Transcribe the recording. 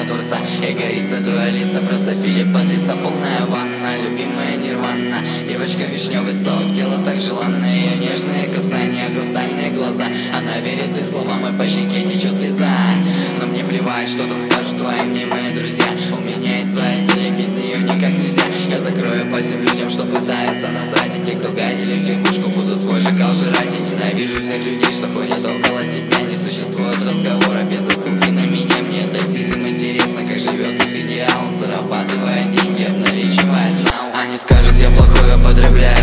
творца. Эгоиста, дуалиста, просто Филипп подлится. Полная ванна, любимая нирвана. Девочка вишневый сок, тело так желанно. Ее нежные касания, хрустальные глаза. Она верит и словам, и по щеке течет слеза. Но мне плевать, что там скажут твои мнимые друзья. У меня есть своя цель, и без нее никак нельзя. Я закрою по всем людям, что пытаются насрать. И те, кто гадили в тихушку, будут свой шакал жрать. И ненавижу всех людей, что ходят около тебя. Не существует разговора без отсылки на меня. Мне это ситым интересно, как живет их идеал. Он зарабатывает деньги, обналичивает нау. Они скажут, я плохое потребляю.